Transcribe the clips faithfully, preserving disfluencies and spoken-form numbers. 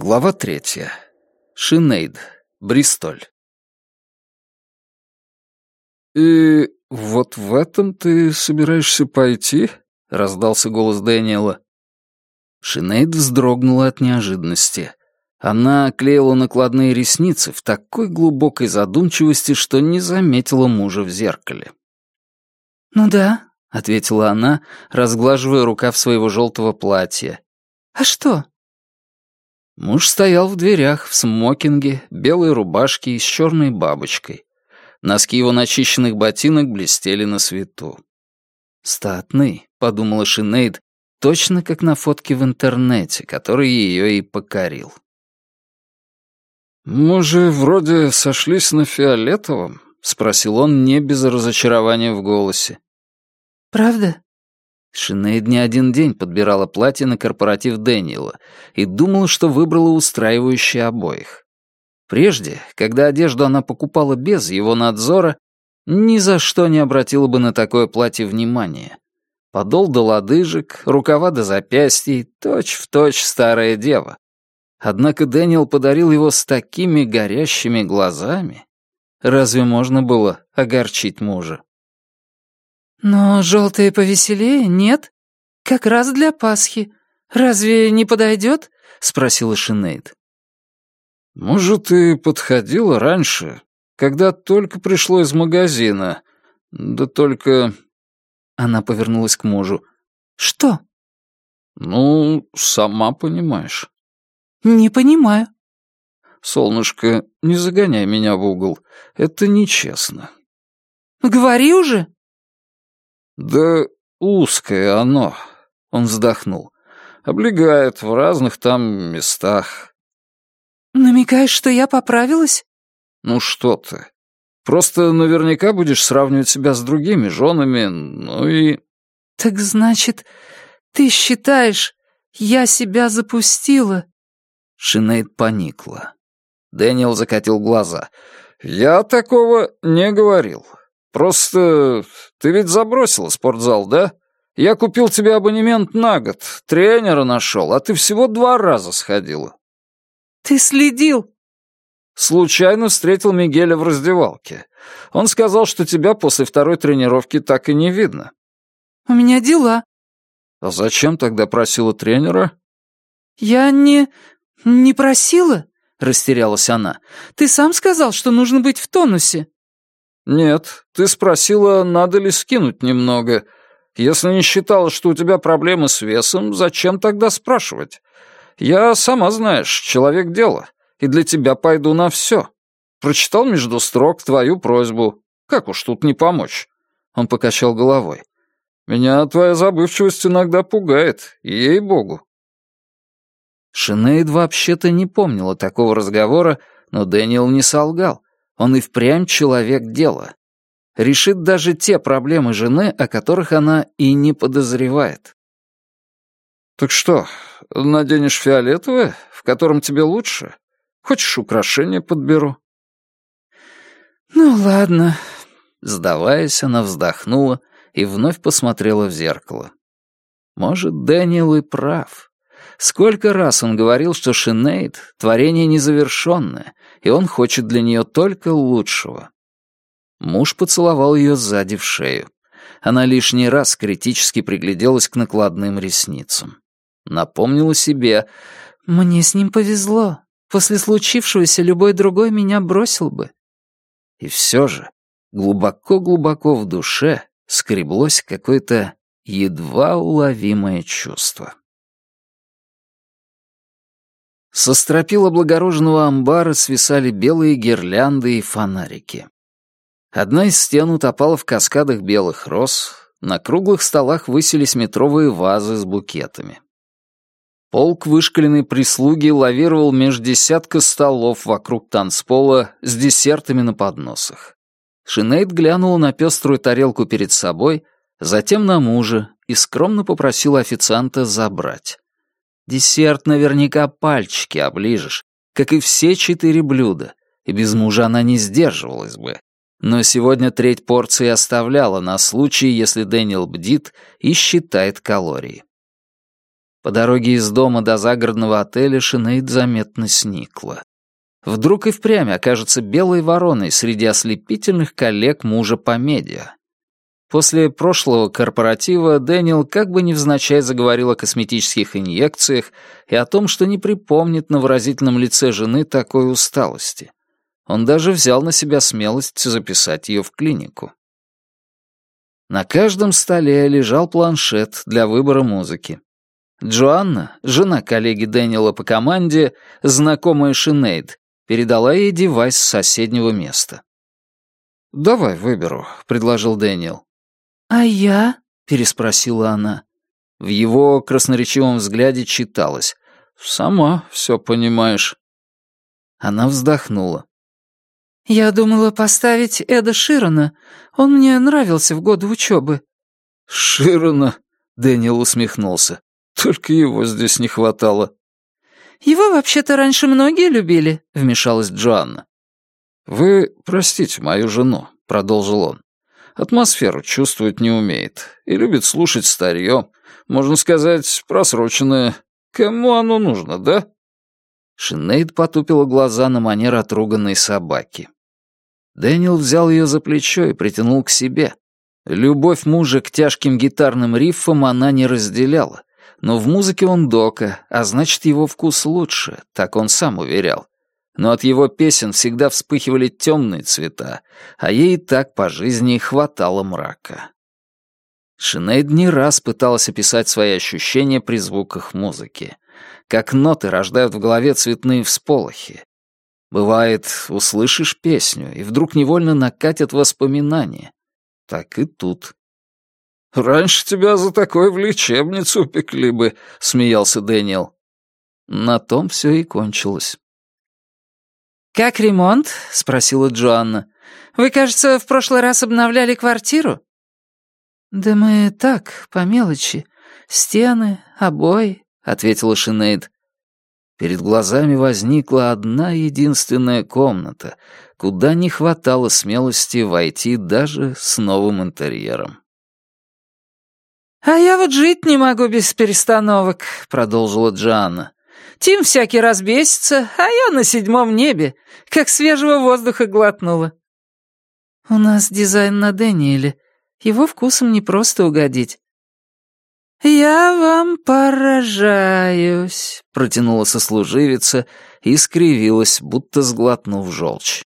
Глава третья. Шинейд, Бристоль. «И вот в этом ты собираешься пойти?» — раздался голос Дэниела. Шинейд вздрогнула от неожиданности. Она клеила накладные ресницы в такой глубокой задумчивости, что не заметила мужа в зеркале. «Ну да», — ответила она, разглаживая рукав своего желтого платья. «А что?» Муж стоял в дверях, в смокинге, белой рубашке и с черной бабочкой. Носки его начищенных ботинок блестели на свету. «Статный», — подумала Шинейд, точно как на фотке в интернете, который ее и покорил. «Мы же вроде сошлись на фиолетовом», — спросил он не без разочарования в голосе. «Правда?» Шинейд не один день подбирала платье на корпоратив Дэниела и думала, что выбрала устраивающее обоих. Прежде, когда одежду она покупала без его надзора, ни за что не обратила бы на такое платье внимания. Подол до лодыжек, рукава до запястий, точь-в-точь старая дева. Однако Дэниел подарил его с такими горящими глазами. Разве можно было огорчить мужа? «Но желтые повеселее, нет? Как раз для Пасхи. Разве не подойдет?» — спросила Шинейд. «Может, и подходила раньше, когда только пришло из магазина. Да только...» Она повернулась к мужу. «Что?» «Ну, сама понимаешь». «Не понимаю». «Солнышко, не загоняй меня в угол. Это нечестно». «Говори уже». «Да узкое оно», — он вздохнул. «Облегает в разных там местах». «Намекаешь, что я поправилась?» «Ну что ты. Просто наверняка будешь сравнивать себя с другими женами, ну и...» «Так значит, ты считаешь, я себя запустила?» Шинейд поникла. Дэниел закатил глаза. «Я такого не говорил. Просто ты ведь забросила спортзал, да? Я купил тебе абонемент на год, тренера нашел, а ты всего два раза сходила». «Ты следил?» «Случайно встретил Мигеля в раздевалке. Он сказал, что тебя после второй тренировки так и не видно». «У меня дела». «А зачем тогда просила тренера?» «Я не... не просила», — растерялась она. «Ты сам сказал, что нужно быть в тонусе». «Нет, ты спросила, надо ли скинуть немного. Если не считала, что у тебя проблемы с весом, зачем тогда спрашивать? Я, сама знаешь, человек дела, и для тебя пойду на все. Прочитал между строк твою просьбу. Как уж тут не помочь?» Он покачал головой. «Меня твоя забывчивость иногда пугает, ей-богу». Шинейд вообще-то не помнила такого разговора, но Дэниел не солгал. Он и впрямь человек дела. Решит даже те проблемы жены, о которых она и не подозревает. «Так что, наденешь фиолетовое, в котором тебе лучше? Хочешь, украшения подберу?» «Ну ладно». Сдаваясь, она вздохнула и вновь посмотрела в зеркало. Может, Дэниел и прав. Сколько раз он говорил, что Шинейд — творение незавершенное, и он хочет для нее только лучшего. Муж поцеловал ее сзади в шею. Она лишний раз критически пригляделась к накладным ресницам. Напомнила себе: «Мне с ним повезло. После случившегося любой другой меня бросил бы». И все же, глубоко-глубоко в душе скреблось какое-то едва уловимое чувство. Со стропил облагороженного амбара свисали белые гирлянды и фонарики. Одна из стен утопала в каскадах белых роз, на круглых столах высились метровые вазы с букетами. Полк вышкаленной прислуги лавировал меж десятка столов вокруг танцпола с десертами на подносах. Шинейд глянула на пеструю тарелку перед собой, затем на мужа и скромно попросила официанта забрать. Десерт наверняка пальчики оближешь, как и все четыре блюда, и без мужа она не сдерживалась бы. Но сегодня треть порции оставляла на случай, если Дэниел бдит и считает калории. По дороге из дома до загородного отеля Шинейд заметно сникла. Вдруг и впрямь окажется белой вороной среди ослепительных коллег мужа по медиа. После прошлого корпоратива Дэниел как бы невзначай заговорил о косметических инъекциях и о том, что не припомнит на выразительном лице жены такой усталости. Он даже взял на себя смелость записать ее в клинику. На каждом столе лежал планшет для выбора музыки. Джоанна, жена коллеги Дэниела по команде, знакомая Шинейд, передала ей девайс с соседнего места. «Давай выберу», — предложил Дэниел. «А я?» — переспросила она. В его красноречивом взгляде читалось: «Сама все понимаешь». Она вздохнула. «Я думала поставить Эда Ширана. Он мне нравился в годы учебы». «Ширана?» — Дэниел усмехнулся. «Только его здесь не хватало». «Его вообще-то раньше многие любили», — вмешалась Джоанна. «Вы простите мою жену», — продолжил он. «Атмосферу чувствовать не умеет и любит слушать старье, можно сказать, просроченное. Кому оно нужно, да?» Шинейд потупила глаза на манер отруганной собаки. Дэниел взял ее за плечо и притянул к себе. Любовь мужа к тяжким гитарным риффам она не разделяла, но в музыке он дока, а значит, его вкус лучше, так он сам уверял. Но от его песен всегда вспыхивали темные цвета, а ей и так по жизни хватало мрака. Шинейд не раз пыталась описать свои ощущения при звуках музыки. Как ноты рождают в голове цветные всполохи. Бывает, услышишь песню, и вдруг невольно накатят воспоминания. Так и тут. «Раньше тебя за такое в лечебницу упекли бы», — смеялся Дэниел. На том все и кончилось. «Как ремонт?» — спросила Джоанна. «Вы, кажется, в прошлый раз обновляли квартиру?» «Да мы так, по мелочи. Стены, обои», — ответила Шинейд. Перед глазами возникла одна единственная комната, куда не хватало смелости войти даже с новым интерьером. «А я вот жить не могу без перестановок», — продолжила Джоанна. «Тим всякий раз бесится, а я на седьмом небе, как свежего воздуха глотнула». «У нас дизайн на Дэниеле. Его вкусом не просто угодить». «Я вам поражаюсь», — протянула сослуживица и скривилась, будто сглотнув желчь.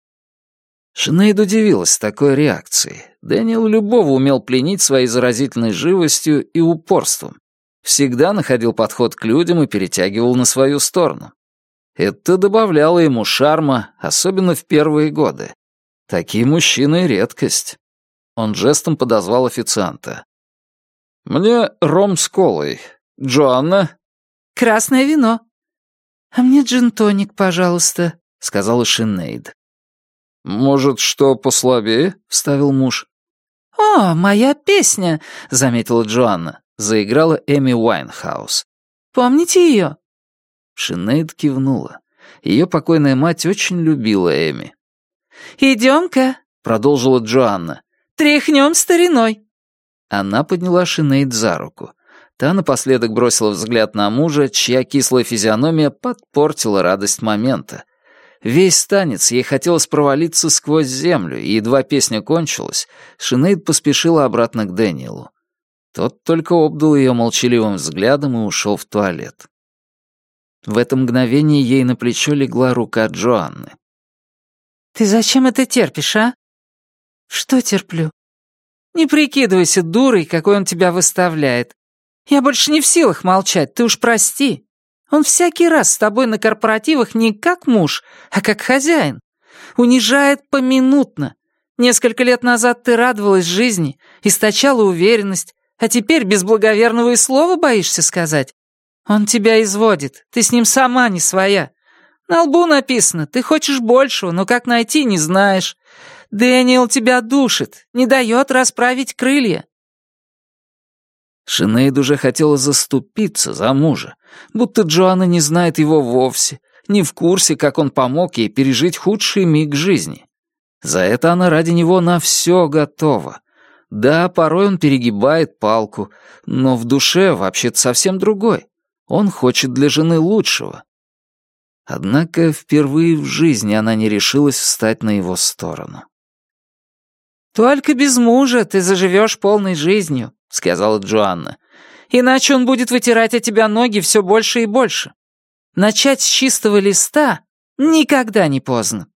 Шинейд удивилась такой реакции. Дэниел любого умел пленить своей заразительной живостью и упорством. Всегда находил подход к людям и перетягивал на свою сторону. Это добавляло ему шарма, особенно в первые годы. Такие мужчины — редкость. Он жестом подозвал официанта. «Мне ром с колой. Джоанна?» «Красное вино». «А мне джин-тоник, пожалуйста», — сказала Шинейд. «Может, что послабее?» — вставил муж. «О, моя песня», — заметила Джоанна. Заиграла Эми Уайнхаус. «Помните ее?» Шинейд кивнула. Ее покойная мать очень любила Эми. «Идем-ка», — продолжила Джоанна. «Тряхнем стариной». Она подняла Шинейд за руку. Та напоследок бросила взгляд на мужа, чья кислая физиономия подпортила радость момента. Весь танец ей хотелось провалиться сквозь землю, и едва песня кончилась, Шинейд поспешила обратно к Дэниелу. Тот только обдал ее молчаливым взглядом и ушел в туалет. В это мгновение ей на плечо легла рука Джоанны. «Ты зачем это терпишь, а?» «Что терплю?» «Не прикидывайся дурой, какой он тебя выставляет. Я больше не в силах молчать, ты уж прости. Он всякий раз с тобой на корпоративах не как муж, а как хозяин. Унижает поминутно. Несколько лет назад ты радовалась жизни, источала уверенность, а теперь без благоверного и слова боишься сказать. Он тебя изводит, ты с ним сама не своя. На лбу написано, ты хочешь большего, но как найти, не знаешь. Дэниел тебя душит, не дает расправить крылья». Шинейд уже хотела заступиться за мужа, будто Джоанна не знает его вовсе, не в курсе, как он помог ей пережить худший миг жизни. За это она ради него на все готова. Да, порой он перегибает палку, но в душе вообще-то совсем другой. Он хочет для жены лучшего. Однако впервые в жизни она не решилась встать на его сторону. «Только без мужа ты заживешь полной жизнью», — сказала Джоанна. «Иначе он будет вытирать от тебя ноги все больше и больше. Начать с чистого листа никогда не поздно».